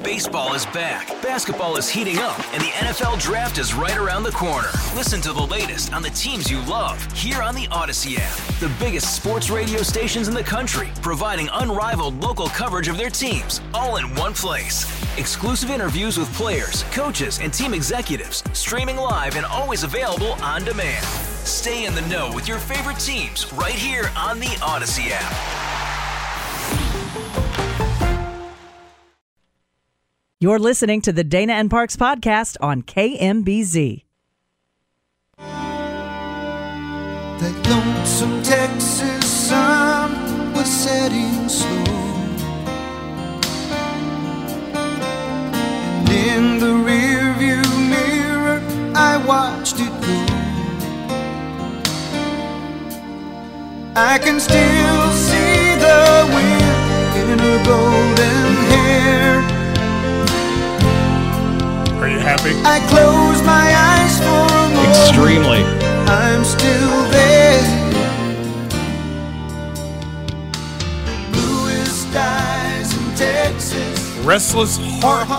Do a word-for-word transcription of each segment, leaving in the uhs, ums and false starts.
Baseball is back, basketball is heating up, and the N F L Draft is right around the corner. Listen to the latest on the teams you love here on the Odyssey app. The biggest sports radio stations in the country, providing unrivaled local coverage of their teams, all in one place. Exclusive interviews with players, coaches, and team executives, streaming live and always available on demand. Stay in the know with your favorite teams right here on the Odyssey app. You're listening to the Dana and Parks podcast on K M B Z. That lonesome Texas sun was setting slow, and in the rearview mirror I watched it go. I can still see the wind in her golden hair. Are you happy? I close my eyes for a moment. Extremely. I'm still there. Bluest skies in Texas. Restless Heart.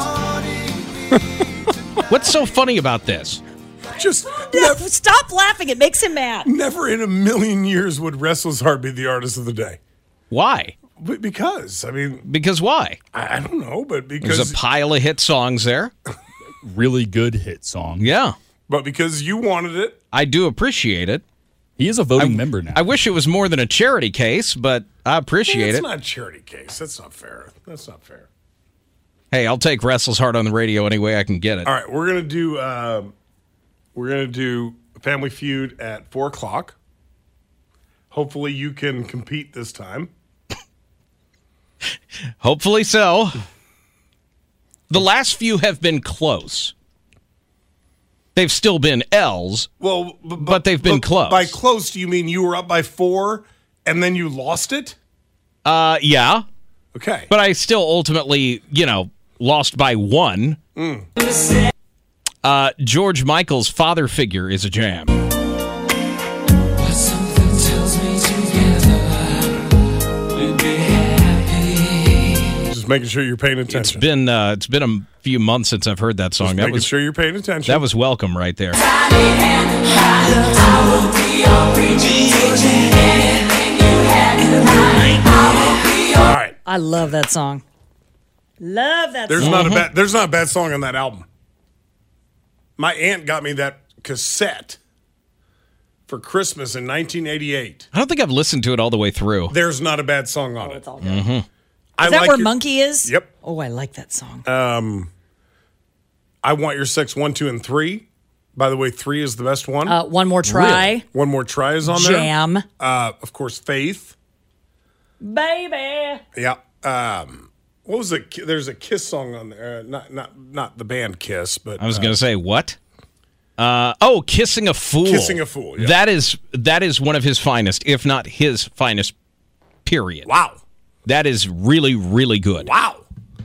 What's so funny about this? Just No, never, stop laughing. It makes him mad. never in a million years would Restless Heart be the artist of the day. Why? But because, I mean, Because why? I, I don't know, but because There's a pile of hit songs there. Really good hit song. Yeah. but because you wanted it. I do appreciate it. He is a voting I, member now. I wish it was more than a charity case, but I appreciate That's it. not a charity case. That's not fair. That's not fair. Hey, I'll take Restless Heart on the radio any way I can get it. All right, we're gonna do um, we're gonna do Family Feud at four o'clock. Hopefully, you can compete this time. Hopefully so. The last few have been close. They've still been L's, Well, b- but they've been but close. By close, do you mean you were up by four and then you lost it? Uh, yeah. Okay. But I still ultimately, you know, lost by one. Mm. Uh, George Michael's Father Figure is a jam. Just making sure you're paying It's attention. been uh, it's been a few months since I've heard that song. Just That making was sure you're paying attention. that was welcome right there. All right. I love that song. Love that There's song. not a bad there's not a bad song on that album. My aunt got me that cassette for Christmas in nineteen eighty-eight. I don't think I've listened to it all the way through. There's not a bad song on it. It's all good. Mm-hmm. I Is that like where your- Monkey is? Yep. Oh, I like that song. Um, I Want Your Sex one, two, and three. By the way, three is the best one. Uh, One More Try. Really? One More Try is on there. Jam. Uh, of course, Faith. Baby. Yeah. Um, what was it? There's a Kiss song on there. Uh, not not not the band Kiss, but I was uh, going to say what? Uh, oh, Kissing a Fool. Kissing a Fool, yeah. That is that is one of his finest, if not his finest. Period. Wow. That is really really good. Wow.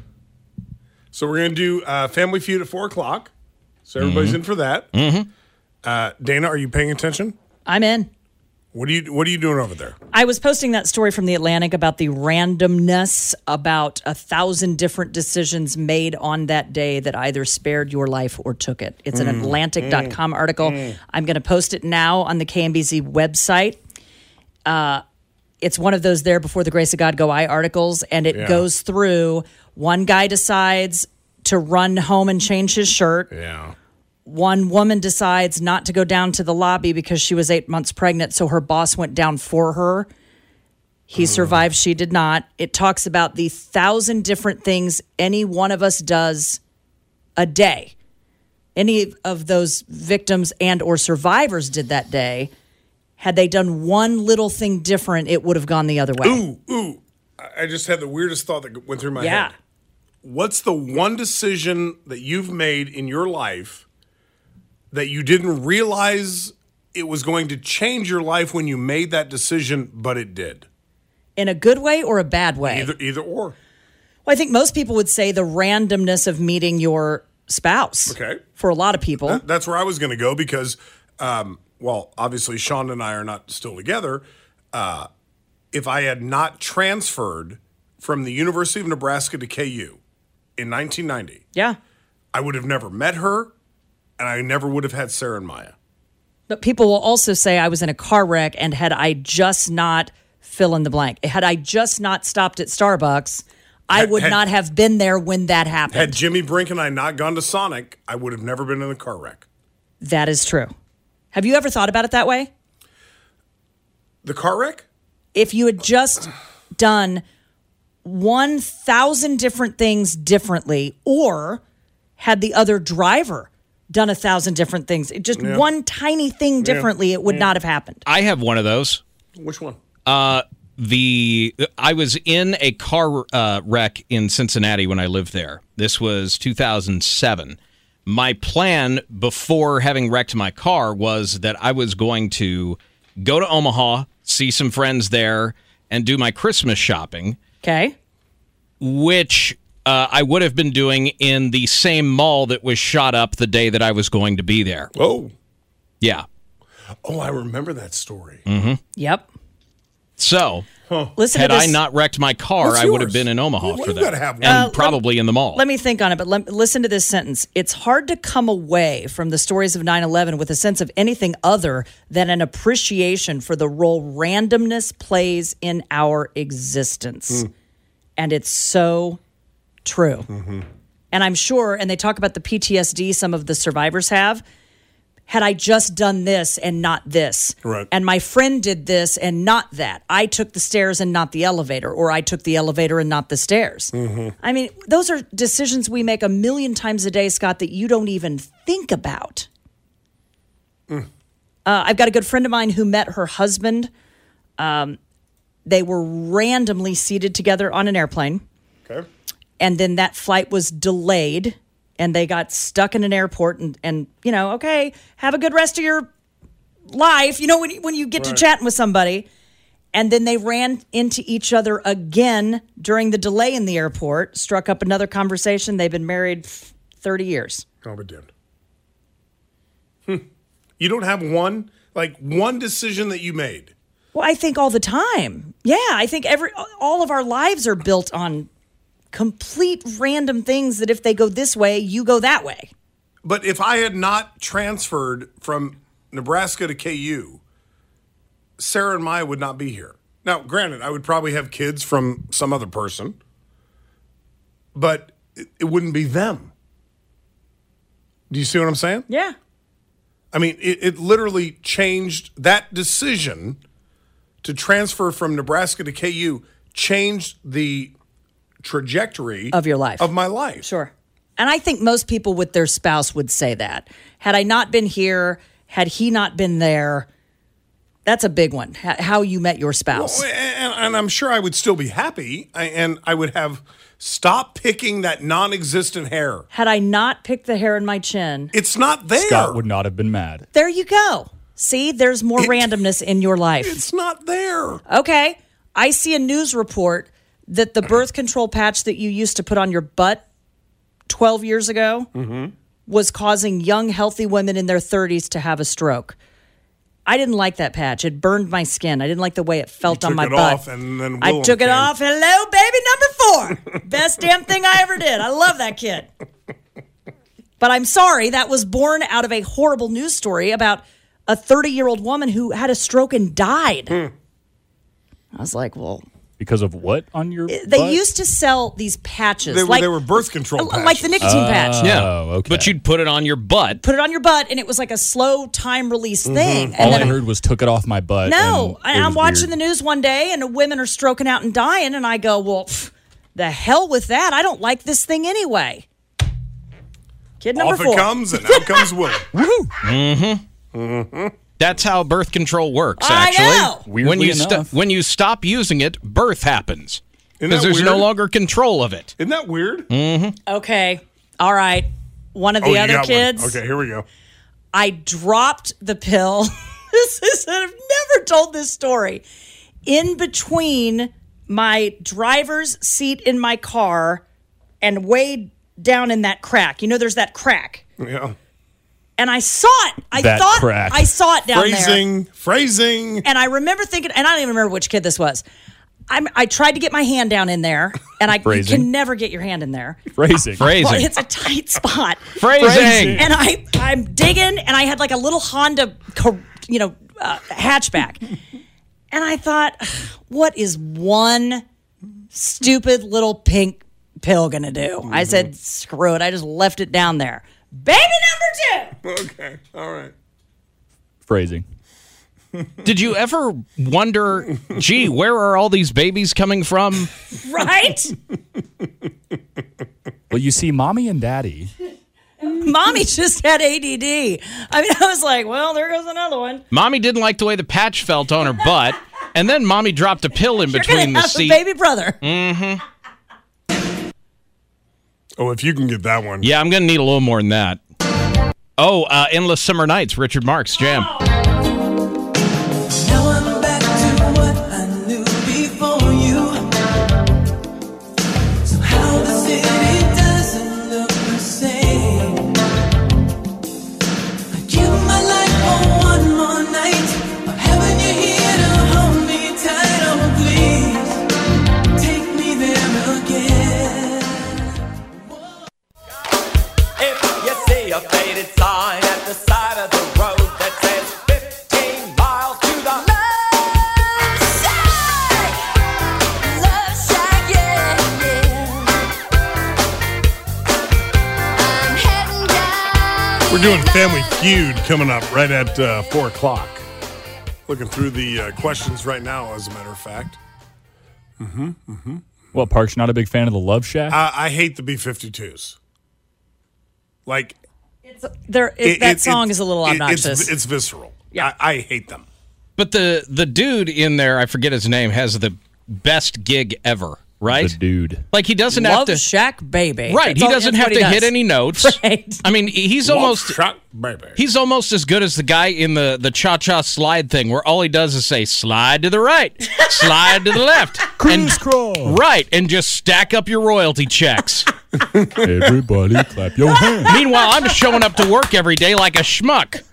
So we're gonna do uh, Family Feud at four o'clock. So everybody's Mm-hmm. in for that. Mm-hmm. Uh, Dana, are you paying attention? I'm in. What are you What are you doing over there? I was posting that story from The Atlantic about the randomness about a thousand different decisions made on that day that either spared your life or took it. It's an Atlantic dot com article. I'm going to post it now on the K M B Z website. Uh, it's one of those There Before the Grace of God Go I articles, and it Yeah. goes through one guy decides to run home and change his shirt. Yeah. One woman decides not to go down to the lobby because she was eight months pregnant, so her boss went down for her. He survived, she did not. It talks about the thousand different things any one of us does a day. Any of those victims and or survivors did that day. Had they done one little thing different, it would have gone the other way. Ooh, ooh. I I just had the weirdest thought that went through my Yeah. head. What's the one decision that you've made in your life that you didn't realize it was going to change your life when you made that decision, but it did? In a good way or a bad way? Either either or. Well, I think most people would say the randomness of meeting your spouse. Okay. For a lot of people. That- that's where I was going to go because, um, well, obviously Sean and I are not still together. Uh, if I had not transferred from the University of Nebraska to K U, in nineteen ninety, Yeah. I would have never met her, and I never would have had Sarah and Maya. But people will also say I was in a car wreck, and had I just not fill in the blank, had I just not stopped at Starbucks, I Had- would had- not have been there when that happened. Had Jimmy Brink and I not gone to Sonic, I would have never been in a car wreck. That is true. Have you ever thought about it that way? The car wreck? If you had just done one thousand different things differently, or had the other driver done a thousand different things, it just one tiny thing differently, it would not have happened. I have one of those. Which one? Uh, the I was in a car uh, wreck in Cincinnati when I lived there. This was two thousand seven. My plan before having wrecked my car was that I was going to go to Omaha, see some friends there, and do my Christmas shopping, Okay. which uh, I would have been doing in the same mall that was shot up the day that I was going to be there. Oh. Yeah. Oh, I remember that story. Yep. So, Listen had to this. I not wrecked my car, What's I would have yours? been in Omaha Well, for you that. gotta have one. And Uh, let- probably in the mall. Let me think on it, but let, listen to this sentence. It's hard to come away from the stories of nine eleven with a sense of anything other than an appreciation for the role randomness plays in our existence. And it's so true. And I'm sure, and they talk about the P T S D some of the survivors have. Had I just done this and not this, Right. and my friend did this and not that, I took the stairs and not the elevator, or I took the elevator and not the stairs. I mean, those are decisions we make a million times a day, Scott, that you don't even think about. Uh, I've got a good friend of mine who met her husband. Um, they were randomly seated together on an airplane. Okay. And then that flight was delayed, and they got stuck in an airport, and, and you know, okay, have a good rest of your life, you know, when you, when you get to chatting with somebody. And then they ran into each other again during the delay in the airport, struck up another conversation. They've been married thirty years. I'll be damned. Hmm. You don't have one, like one decision that you made. Well, I think all the time. Yeah, I think every all of our lives are built on complete random things that if they go this way, you go that way. But if I had not transferred from Nebraska to K U, Sarah and Maya would not be here. Now, granted, I would probably have kids from some other person, but it, it wouldn't be them. Do you see what I'm saying? Yeah. I mean, it, it literally changed that decision to transfer from Nebraska to K U, changed the trajectory Of your life. Of my life. Sure. And I think most people with their spouse would say that. Had I not been here, had he not been there, that's a big one. H- how you met your spouse. Well, and, and I'm sure I would still be happy, I- and I would have stopped picking that non-existent hair. Had I not picked the hair in my chin, It's not there. Scott would not have been mad. there you go. See, there's more It- randomness in your life. It's not there. Okay. I see a news report that the birth control patch that you used to put on your butt twelve years ago was causing young, healthy women in their thirties to have a stroke. I didn't like that patch. It burned my skin. I didn't like the way it felt You on took my it butt. off, and then I Willem took it came. off. Hello, baby number four. Best damn thing I ever did. I love that kid. But I'm sorry, that was born out of a horrible news story about a thirty-year-old woman who had a stroke and died. Hmm. I was like, well, Because of what on your they butt? used to sell these patches. They were, like, they were birth control like patches. the nicotine patch. Yeah. Oh, okay. But you'd put it on your butt. Put it on your butt, and it was like a slow time release Mm-hmm. thing. All And I then heard was took it off my butt. no, and it I, I'm was watching weird. the news one day, and women are stroking out and dying, and I go, well, pff, the hell with that. I don't like this thing anyway. Kid number Off four. it comes, and out comes Willem. That's how birth control works, I actually. know. Weirdly when you sto- enough. when you stop using it, birth happens. Isn't Because that there's no weird? longer control of it. Isn't that weird? Okay. All right. One of the Oh, you other got one. kids. Okay, here we go. I dropped the pill. This is, I've never told this story. In between my driver's seat in my car and way down in that crack. You know, there's that crack. Yeah. And I saw it. I That thought crack. I saw it down there. Phrasing, phrasing. And I remember thinking, and I don't even remember which kid this was. I'm, I tried to get my hand down in there, and I you Phrasing. can never get your hand in there. Phrasing. Phrasing. Well, it's a tight spot. Phrasing. And I, I'm digging, and I had like a little Honda, co- you know, uh, hatchback. And I thought, what is one stupid little pink pill going to do? Mm-hmm. I said, screw it. I just left it down there. Baby number two. Okay. All right. Phrasing. Did you ever wonder, gee, where are all these babies coming from? Right? Well, you see, mommy and daddy. Mommy just had A D D. I mean, I was like, well, there goes another one. Mommy didn't like the way the patch felt on her butt, and then Mommy dropped a pill in You're between gonna the have seat. a baby brother. Oh, if you can get that one. Yeah, I'm going to need a little more than that. Oh, uh, Endless Summer Nights, Richard Marx, Jam. Now I'm back to what I knew before you. Somehow the city doesn't look the same. I give my life for one more night of having you here to hold me tight. Oh, please take me there again. If you see a faded sign at the side of the road that says fifteen miles to the Love Shack, Love Shack, yeah, yeah. I'm heading down. We're doing Family Feud coming up right at uh, four o'clock. Looking through the uh, questions right now, as a matter of fact. What, Park's not a big fan of the Love Shack? I, I hate the B fifty-twos. Like, It's, there, it, it- that it- song it's- is a little it- obnoxious. It's, it's visceral. Yeah. I, I hate them. But the, the dude in there, I forget his name, has the best gig ever, right? The dude. Like, he doesn't Love have to... Shack Baby. Right, That's he all- doesn't that's have what he to does. hit any notes. Right. I mean, he's Love almost... Shack Baby. He's almost as good as the guy in the, the cha-cha slide thing where all he does is say, slide to the right, slide to the left. and, Crisscross. Right, and just stack up your royalty checks. Everybody clap your hands. Meanwhile, I'm showing up to work every day like a schmuck.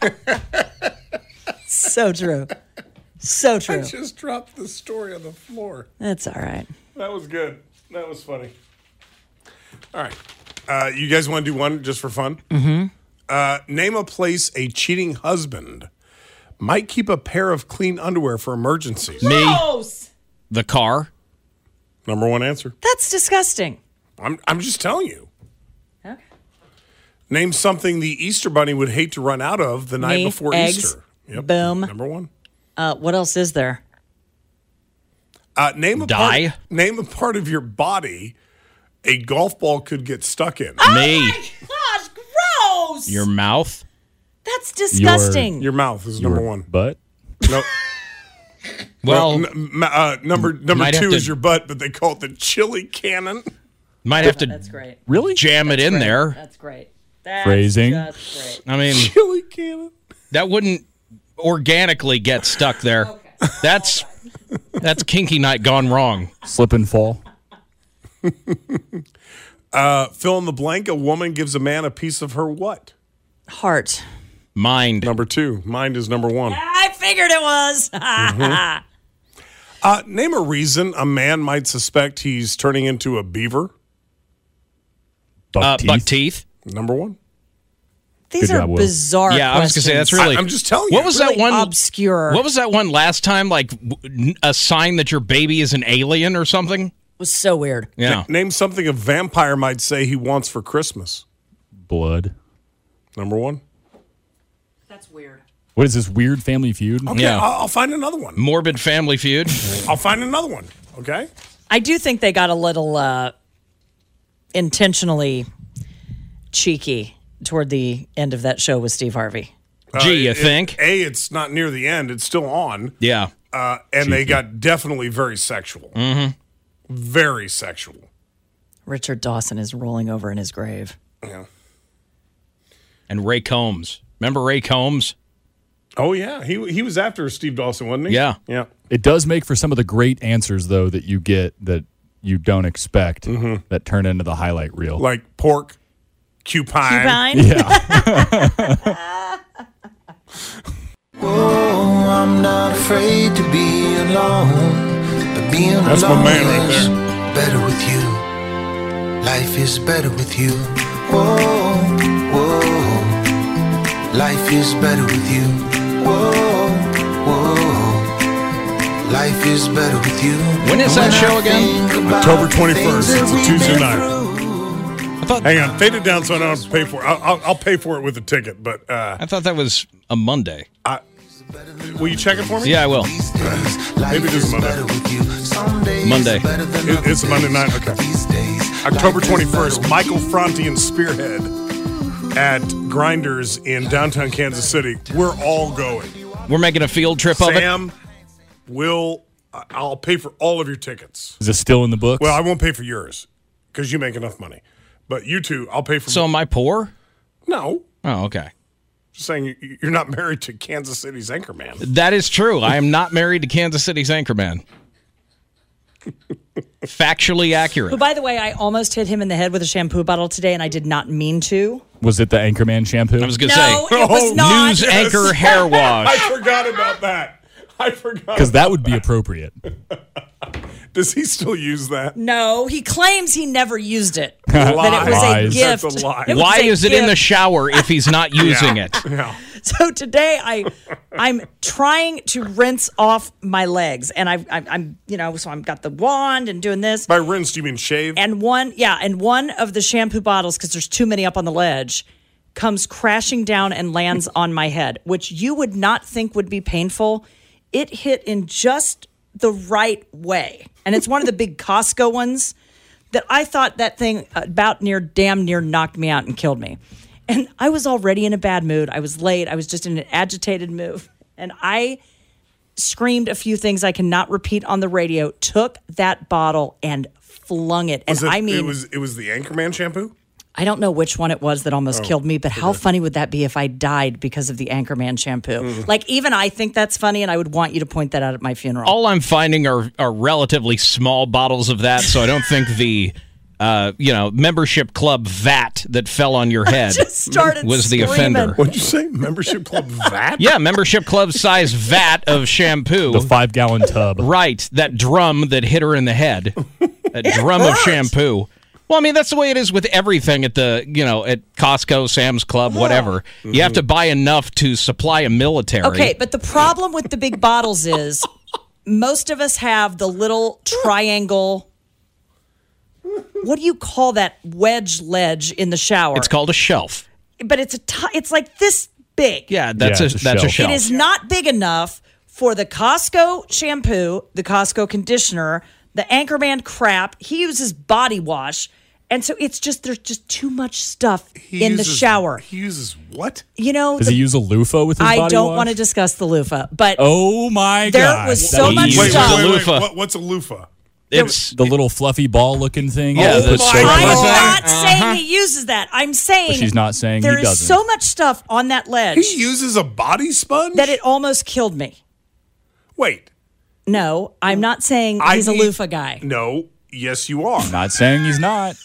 So true. So I true. just dropped the story on the floor. That's all right. That was good. That was funny. All right. Uh, you guys want to do one just for fun? Mm-hmm. Uh, name a place a cheating husband might keep a pair of clean underwear for emergencies. Me, Gross. the car. Number one answer. That's disgusting. I'm, I'm just telling you. Okay. Name something the Easter Bunny would hate to run out of the night Me, before eggs, Easter. Yep. boom. Number one. Uh, what else is there? Uh, name a Die. Part, name a part of your body a golf ball could get stuck in. Me, Gosh, gross. your mouth. That's disgusting. Your mouth is number Your one. butt? No, Well, no, n- ma- uh, number number might have two to- is your butt, but they call it the chili cannon. might have to That's great. Really? jam it in Great. there. That's great. That's Phrasing. just great. I mean, Chili cannon. that wouldn't organically get stuck there. That's that's kinky night gone wrong. Slip and fall? Uh, fill in the blank. A woman gives a man a piece of her what? Heart. Mind. Number two. Mind is number one. I figured it was. Uh, name a reason a man might suspect he's turning into a beaver. Buck Uh, teeth? buck teeth. Number one. These Good are job, Will. bizarre Yeah, I was gonna say that's questions. really. I- I'm just telling you. What was Really that one? obscure. What was that one last time? Like w- a sign that your baby is an alien or something? was so weird. Yeah. Name something a vampire might say he wants for Christmas. Blood. Number one. That's weird. What is this weird Family Feud? Okay, Yeah. I'll, I'll find another one. Morbid Family Feud. I'll find another one. Okay. I do think they got a little uh, intentionally cheeky toward the end of that show with Steve Harvey. Gee, you Uh, it- think? A, it's not near the end. It's still on. Yeah. Uh, and they got definitely very sexual. Mm-hmm. Very sexual. Richard Dawson is rolling over in his grave. Yeah. And Ray Combs. Remember Ray Combs? Oh, yeah. He he was after Steve Dawson, wasn't he? Yeah. Yeah. It does make for some of the great answers, though, that you get that you don't expect that turn into the highlight reel. Like pork, cupine. Cupine? Yeah. Oh, I'm not afraid to be alone. But Being That's my alone man right is there. better with you. Life is better with you. Whoa, whoa. Life is better with you. Whoa, whoa. Life is better with you. When is that show again? October twenty-first. It's a Tuesday night. Hang on, fade it down so I don't have to pay for it. I'll, I'll, I'll pay for it with a ticket, but uh, I thought that was a Monday. I, will you check it for me? Yeah, I will. Maybe it is Monday. Monday. It, it's a Monday night. Okay. October twenty-first. Michael Franti and Spearhead at Grinders in downtown Kansas City. We're all going. We're making a field trip of it. Sam will. I- I'll pay for all of your tickets. Is it still in the books? Well, I won't pay for yours because you make enough money. But you two, I'll pay for. So am I poor? No. Oh, okay. Just saying you- you're not married to Kansas City's Anchorman. That is true. I am not married to Kansas City's Anchorman. Factually accurate. Who, by the way, I almost hit him in the head with a shampoo bottle today, and I did not mean to. Was it the Anchorman shampoo? I was going to No, say, it was Oh, not. News Anchor hair I wash. forgot about that. I forgot. Because that would be appropriate. Does he still use that? No, he claims he never used it. That it was Lies. a gift. That's a lie. It was Why a is it in the gift. shower if he's not using Yeah. it? Yeah. So today I, I'm trying to rinse off my legs, and I've, I'm, I'm, you know, so I've got the wand and doing this, By rinse, do you mean shave? and one, yeah, and one of the shampoo bottles, because there's too many up on the ledge, comes crashing down and lands on my head, which you would not think would be painful. It hit in just the right way, and it's one of the big Costco ones that I thought that thing about near, damn near knocked me out and killed me. And I was already in a bad mood. I was late. I was just in an agitated mood. And I screamed a few things I cannot repeat on the radio, took that bottle and flung it. And Was it, I mean, it was it was the Anchorman shampoo? I don't know which one it was that almost Oh, killed me, but how funny would that be if I died because of the Anchorman shampoo? Mm. Like, even I think that's funny, and I would want you to point that out at my funeral. All I'm finding are, are relatively small bottles of that, so I don't think the uh, you know membership club vat that fell on your head just started was the screaming. offender. What'd you say? Membership club V A T? Yeah, membership club size vat of shampoo. The five gallon tub. Right, that drum that hit her in the head. That drum of shampoo. Well, I mean, that's the way it is with everything at the, you know, at Costco, Sam's Club, whatever. You have to buy enough to supply a military. Okay, but the problem with the big bottles is most of us have the little triangle. What do you call that wedge ledge in the shower? It's called a shelf. but it's a t- it's like this big. Yeah, that's Yeah, a, it's a that's a shelf. shelf. It is not big enough for the Costco shampoo, the Costco conditioner, the Anchorman crap. He uses body wash. And so it's just, there's just too much stuff He in the uses- shower. He uses what? You know, Does the- he use a loofah with his I body don't wash? want to discuss the loofah, but Oh my There god! was so That much he Wait, uses wait, stuff. wait, wait. Loofah. What, what's a loofah? It's the little fluffy ball looking thing. Yeah, you the put soap soap in in. I'm the thing? not saying he uses that. I'm saying But she's not saying he there is doesn't. so much stuff on that ledge He uses a body sponge? that it almost killed me. Wait. No, I'm not saying I he's a need- loofah guy. No. Yes, you are. Not saying he's not.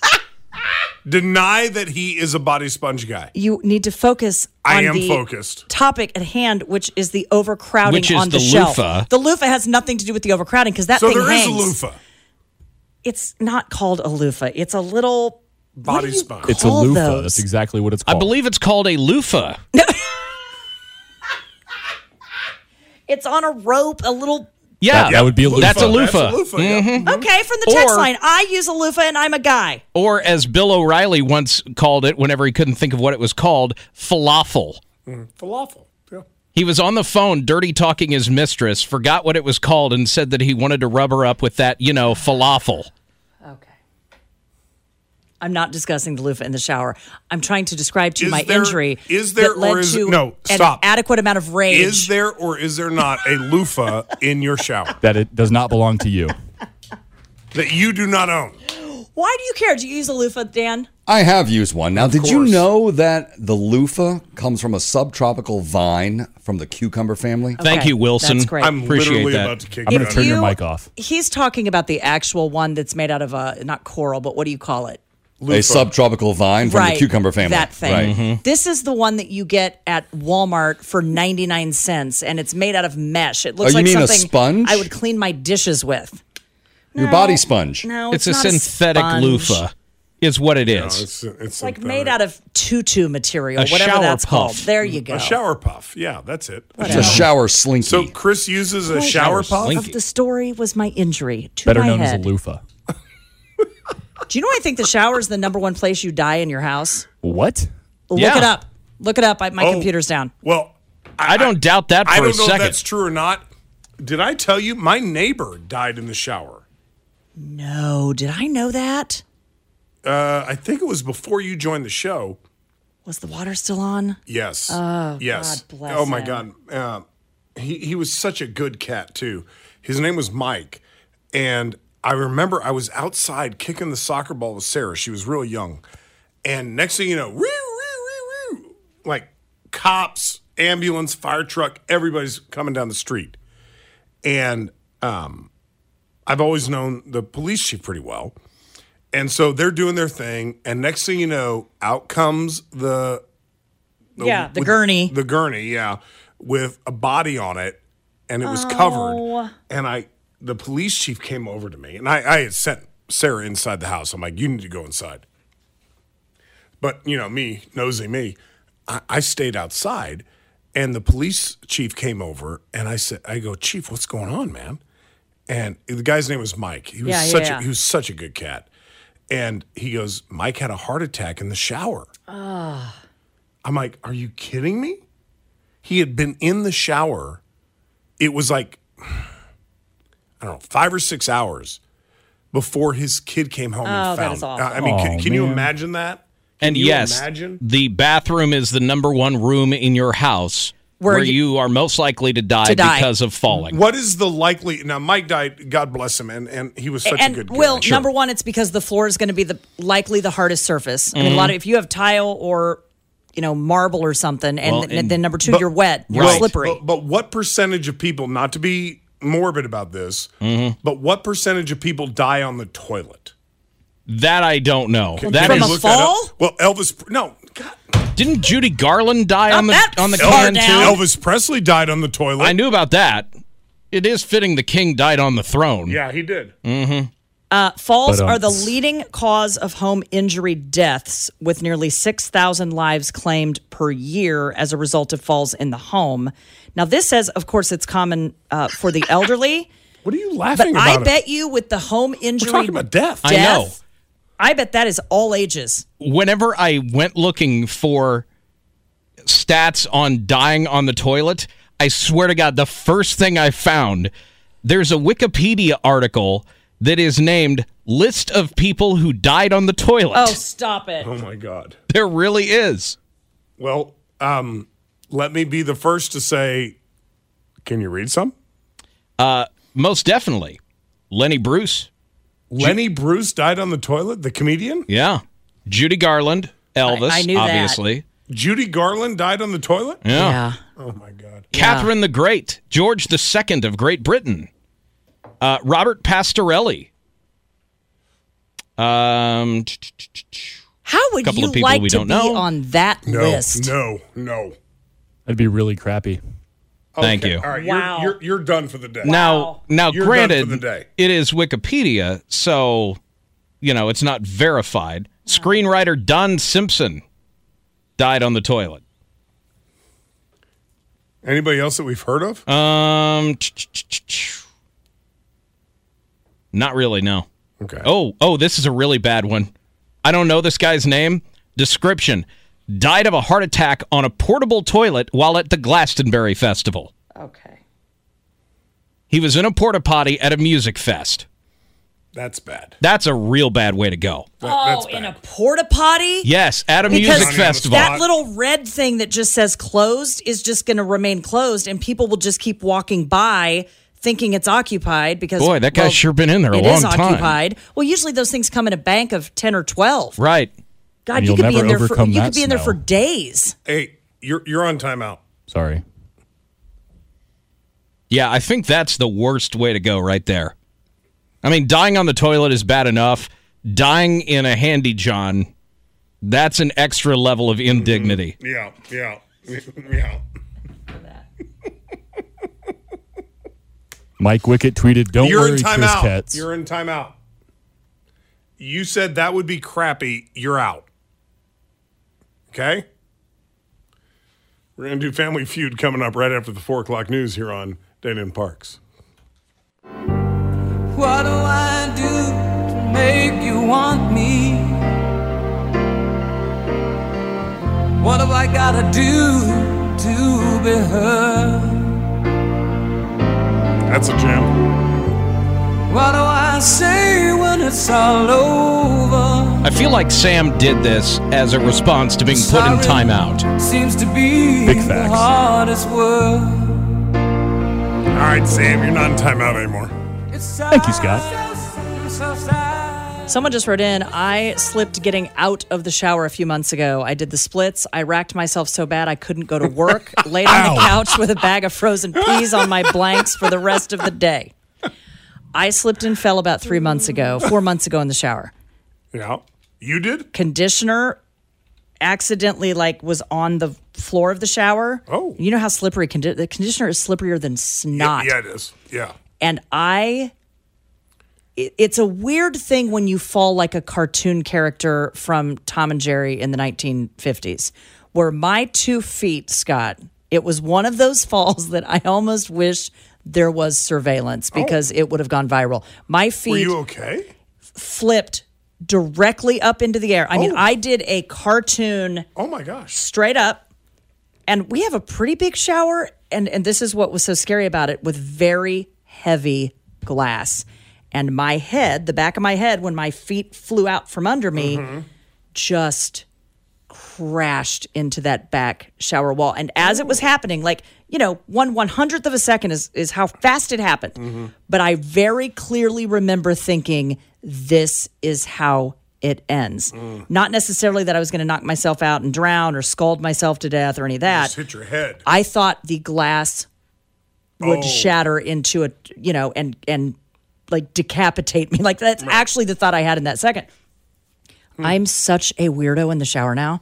Deny that he is a body sponge guy. You need to focus on I am the focused. topic at hand, which is the overcrowding Which is on the, the shelf. loofah. The loofah has nothing to do with the overcrowding because that So thing there is hangs. a loofah. It's not called a loofah. It's a little what Body do you sponge. It's a call loofah. those? That's exactly what it's I called. believe it's called a loofah. It's on a rope, a little. Yeah, That would be a loofah. That's a That's loofah. a loofah, yeah. Okay, from the text Or- line, I use a loofah and I'm a guy. Or as Bill O'Reilly once called it whenever he couldn't think of what it was called, falafel. Falafel. Yeah. He was on the phone dirty talking his mistress, forgot what it was called, and said that he wanted to rub her up with that, you know, falafel. Okay. I'm not discussing the loofah in the shower. I'm trying to describe to you Is my there- injury is there that led or is to it- no, an stop. adequate amount of rage. Is there or is there not a loofah in your shower that it does not belong to you. that you do not own? Why do you care? Do you use a loofah, Dan? I have used one. Now, did you course. know that the loofah comes from a subtropical vine from the cucumber family? Thank Okay, you, Wilson. that's great. I'm Appreciate literally that. about to kick I'm you going to out turn of your You- mic off. He's talking about the actual one that's made out of a not coral, but what do you call it? A subtropical vine from the cucumber family. That thing. Right. Mm-hmm. This is the one that you get at Walmart for ninety-nine cents, and it's made out of mesh. It looks Oh, you like mean a something sponge? I would clean my dishes with. Your No. body sponge. No, It's, it's, a not synthetic sponge. loofah, is what it No, is. it's it's, It's like made out of tutu material, A whatever shower that's called. puff. There you go. a shower puff. Yeah, that's it. It's a shower slinky. So Chris uses a shower puff. slinky. Of the story was my injury to Better my known head. as a loofah. Do you know I think the shower is the number one place you die in your house? What? Look Yeah. it up. Look it up. I, my Oh. computer's down. Well, I don't doubt that for I a don't know if second. that's true or not. Did I tell you my neighbor died in the shower? No, did I know that? Uh, I think it was before you joined the show. Was the water still on? Yes. Oh, yes. God bless oh my him. God. Uh, he he was such a good cat too. His name was Mike, and I remember I was outside kicking the soccer ball with Sarah. She was really young, and next thing you know, woo, woo, woo, woo, like cops, ambulance, fire truck, everybody's coming down the street, and um, I've always known the police chief pretty well. And so they're doing their thing, and next thing you know, out comes the, the Yeah, the with- gurney. the gurney, yeah, with a body on it, and it was Oh. covered. And I, the police chief came over to me, and I, I had sent Sarah inside the house. I'm like, you need to go inside. But you know, me, nosy me, I, I stayed outside, and the police chief came over, and I said, I go, Chief, what's going on, man? And the guy's name was Mike. He was Yeah, yeah, such yeah. a he was such a good cat. And he goes, Mike had a heart attack in the shower. I'm like, are you kidding me? He had been in the shower. It was like, I don't know, five or six hours before his kid came home Oh, and that found. is awful. I mean, can, Oh, can you man. imagine that? Can And you yes, imagine? the bathroom is the number one room in your house Where where, you- you, are most likely to die, To die. because of falling. What is the likely? Now, Mike died. God bless him, and, and he was such and a good guy. Will, Sure. number one, it's because the floor is going to be the likely the hardest surface. I mean, a Mm-hmm. lot of if you have tile or you know marble or something, and, Well, and and- then number two, But- you're wet, you're Right. slippery. But, but what percentage of people, not to be morbid about this, Mm-hmm. but what percentage of people die on the toilet? That I don't know. That From is a Look that up. fall? Well, Elvis, no, God, Didn't Judy Garland die Not on the that on the far can down. too? Elvis Presley died on the toilet. I knew about that. It is fitting the king died on the throne. Yeah, he did. Uh, falls But, um, are the leading cause of home injury deaths, with nearly six thousand lives claimed per year as a result of falls in the home. Now, this says, of course, it's common uh, for the elderly, What are you but laughing about? I it? bet you with the home injury talking about death. I know. I bet that is all ages. Whenever I went looking for stats on dying on the toilet, I swear to God, the first thing I found, there's a Wikipedia article that is named List of People Who Died on the Toilet. Oh, stop it. Oh my God. There really is. Well, um, let me be the first to say, can you read some? Most definitely. Lenny Bruce. Lenny Bruce died on the toilet, the comedian. Yeah. Judy Garland. Elvis, I knew that. obviously. Judy Garland died on the toilet. Yeah. Yeah. Oh my God. Catherine the Great. George the Second of Great Britain. Uh, Robert Pastorelli. Um, How would Couple you of people like we to don't be know. on that No, list? no, no. That'd be really crappy. Thank Okay, you. All right, Wow. you're, you're you're done for the day. Now, now, You're done granted, for the day. it is Wikipedia, so you know it's not verified. Screenwriter Don Simpson died on the toilet. Anybody else that we've heard of? Um, not really. No. Okay. Oh, oh, this is a really bad one. I don't know this guy's name. Description: died of a heart attack on a portable toilet while at the Glastonbury Festival. Okay. He was in a porta potty at a music fest. That's bad. That's a real bad way to go. That- Oh, that's in bad. a porta potty? Yes, at a Because music festival. that little red thing that just says closed is just going to remain closed, and people will just keep walking by thinking it's occupied because Boy, that guy's well, sure been in there a it long is time. occupied. Well, usually those things come in a bank of ten or twelve. Right. God, And you you'll could be never in there for overcome you that could be in there for smell. days. Hey, you're you're on timeout. Sorry. Yeah, I think that's the worst way to go right there. I mean, dying on the toilet is bad enough. Dying in a handy john, that's an extra level of indignity. Yeah, yeah, yeah. Mike Wickett tweeted, "Don't You're worry, in Chris timeout. Katz." You're in timeout. You said that would be crappy. You're out. Okay? We're going to do Family Feud coming up right after the four o'clock news here on Dana and Parks. What do I do to make you want me? What have I gotta do to be heard? That's a jam. What do I say when it's all over? I feel like Sam did this as a response to being put in timeout. Seems to be Big the facts. hardest word. All right, Sam, you're not in timeout anymore. Thank you, Scott. So sad. Someone just wrote in, I slipped getting out of the shower a few months ago. I did the splits. I racked myself so bad I couldn't go to work. Laid on the couch with a bag of frozen peas on my blanks for the rest of the day. I slipped and fell about three months ago, four months ago in the shower. Yeah. You did? Conditioner accidentally like was on the floor of the shower. Oh. You know how slippery condi- the conditioner is slipperier than snot. Yeah, yeah, it is. Yeah. And I, it, it's a weird thing when you fall like a cartoon character from Tom and Jerry in the nineteen fifties, where my two feet, Scott, it was one of those falls that I almost wish there was surveillance because it would have gone viral. My Were feet you okay? flipped directly up into the air. I mean, Oh. I did a cartoon Oh, my gosh. straight up. And we have a pretty big shower. And, and this is what was so scary about it, with very heavy glass. And my head, the back of my head, when my feet flew out from under me, Mm-hmm. just crashed into that back shower wall. And as it was happening, like, you know, one one hundredth of a second is, is how fast it happened. Mm-hmm. But I very clearly remember thinking, this is how it ends. Mm. Not necessarily that I was going to knock myself out and drown or scald myself to death or any of that. Just hit your head. I thought the glass would Oh. shatter into a, you know, and and like decapitate me. Like that's actually the thought I had in that second. Hmm. I'm such a weirdo in the shower now.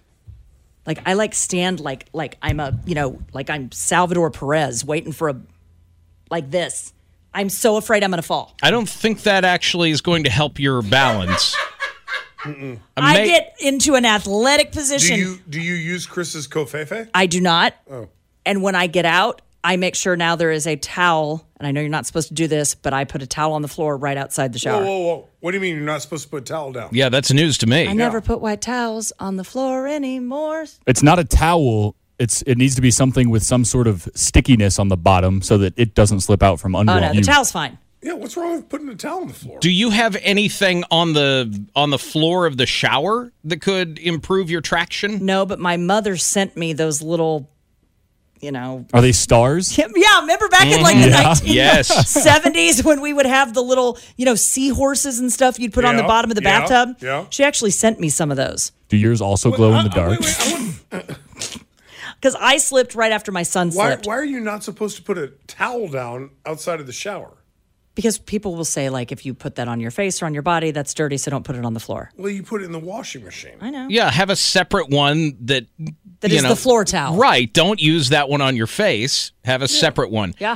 Like I like stand like like I'm a, you know, like I'm Salvador Perez waiting for a like this. I'm so afraid I'm going to fall. I don't think that actually is going to help your balance. I ma- get into an athletic Do position. you do you use Chris's Kofefe? I do not. Oh. And when I get out, I make sure now there is a towel. And I know you're not supposed to do this, but I put a towel on the floor right outside the Whoa, shower. whoa, whoa. What do you mean you're not supposed to put a towel down? Yeah, that's news to me. I never put white towels on the floor anymore. It's not a towel. It's it needs to be something with some sort of stickiness on the bottom so that it doesn't slip out from under Oh, no, you. the towel's fine. Yeah, what's wrong with putting a towel on the floor? Do you have anything on the on the floor of the shower that could improve your traction? No, but my mother sent me those little, you know. Are they stars? Yeah, remember back in like the Yeah. nineteen Yes. seventies when we would have the little, you know, seahorses and stuff you'd put on the Yeah, bottom of the yeah, bathtub? yeah. She actually sent me some of those. Do yours also glow in the I- I- dark? wait, wait, I wouldn't- Because I slipped right after my son why, slipped. why are you not supposed to put a towel down outside of the shower? Because people will say, like, if you put that on your face or on your body, that's dirty, so don't put it on the floor. Well, you put it in the washing machine. I know. Yeah, have a separate one that That you is know, the floor towel. Right. Don't use that one on your face. Have a separate one. Yeah.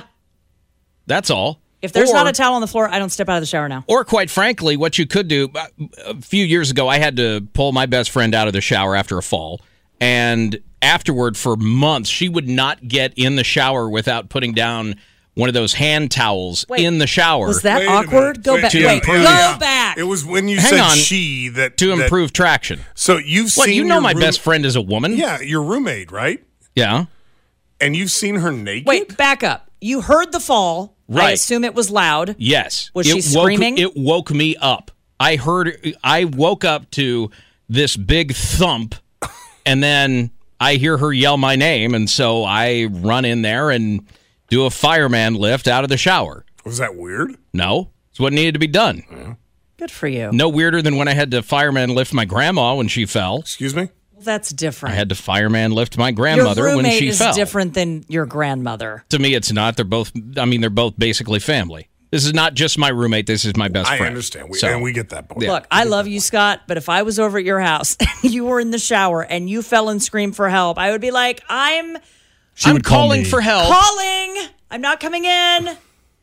That's all. If there's Or- not a towel on the floor, I don't step out of the shower now. Or quite frankly, what you could do, uh, a few years ago, I had to pull my best friend out of the shower after a fall. And afterward, for months, she would not get in the shower without putting down one of those hand towels Wait, in the shower. Was that Wait a awkward? minute. Go Wait, back. to Wait, improve- go Yeah. back. It was when you Hang said on. she that to that- improve traction. So you've What, seen you know your my room- best friend is a woman? Yeah, your roommate, right? Yeah. And you've seen her naked. Wait, back up. You heard the fall. I Right. assume it was loud. Yes. Was it she woke, screaming? It woke me up. I heard, I woke up to this big thump, and then I hear her yell my name, and so I run in there and do a fireman lift out of the shower. Was that weird? No, it's what needed to be done. Good for you. No weirder than when I had to fireman lift my grandma when she fell. Excuse me? That's different. I had to fireman lift my your grandmother when roommate she is fell. different than your grandmother. To me, it's not. They're both, I mean, they're both basically family. This is not just my roommate. This is my best I friend. understand. We, So- and we get that point. Look, I love you, Scott, but if I was over at your house and you were in the shower and you fell and screamed for help, I would be like, I'm She I'm would call calling me. for help. calling. I'm not coming in.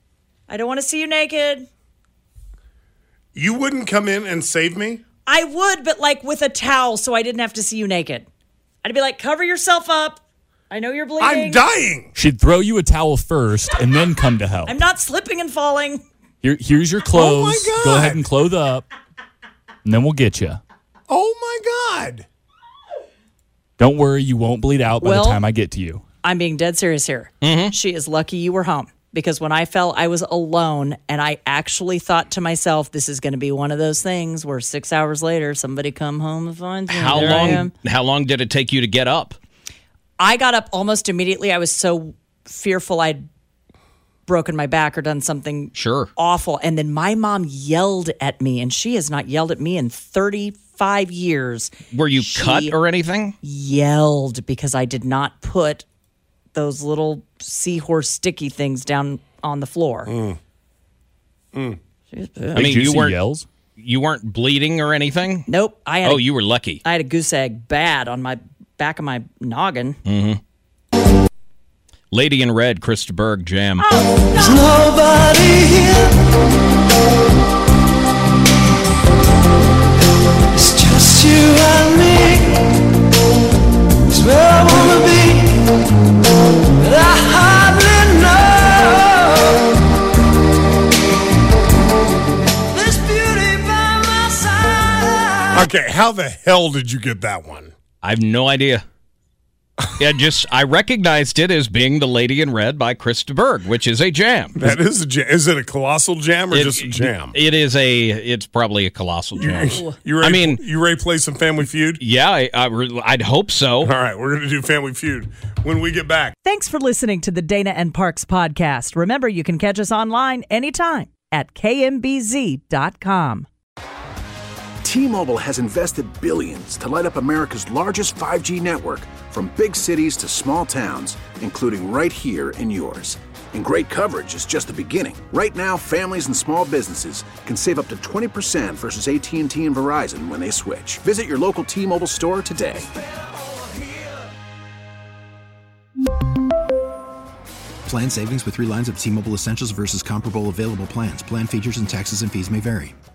I don't want to see you naked. You wouldn't come in and save me? I would, but like with a towel so I didn't have to see you naked. I'd be like, cover yourself up. I know you're bleeding. I'm dying. She'd throw you a towel first and then come to help. I'm not slipping and falling. Here, here's your clothes. Oh, my God. Go ahead and clothe up, and then we'll get you. Oh, my God. Don't worry, you won't bleed out by Well- the time I get to you. I'm being dead serious here. Mm-hmm. She is lucky you were home because when I fell, I was alone. And I actually thought to myself, this is going to be one of those things where six hours later, somebody come home and finds me. How There I am. long? How long did it take you to get up? I got up almost immediately. I was so fearful I'd broken my back or done something Sure. awful. And then my mom yelled at me, and she has not yelled at me in thirty-five years. Were you She cut or anything? Yelled because I did not put those little seahorse sticky things down on the floor. Mm. Mm. She was pissed. I mean, you juicy weren't yells? you weren't bleeding or anything. Nope. I had Oh, a, you were lucky. I had a goose egg bad on my back of my noggin. Mm-hmm. Lady in Red, Krista Berg, Jam. There's nobody here. It's just you and me. It's where I wanna be. But I hardly know. There's beauty by my side. Okay, how the hell did you get that one? I have no idea. Yeah, just I recognized it as being The Lady in Red by Krista Berg, which is a jam. That is a jam. Is it a colossal jam or It- just a jam? It is a. It's probably a colossal jam. You ready, I mean, you ready to play some Family Feud? yeah, I, I, re- I'd hope so. All right, we're going to do Family Feud when we get back. Thanks for listening to the Dana and Parks podcast. Remember, you can catch us online anytime at K M B Z dot com. T-Mobile has invested billions to light up America's largest five G network, from big cities to small towns, including right here in yours. And great coverage is just the beginning. Right now, families and small businesses can save up to twenty percent versus A T and T and Verizon when they switch. Visit your local T-Mobile store today. Plan savings with three lines of T-Mobile Essentials versus comparable available plans. Plan features and taxes and fees may vary.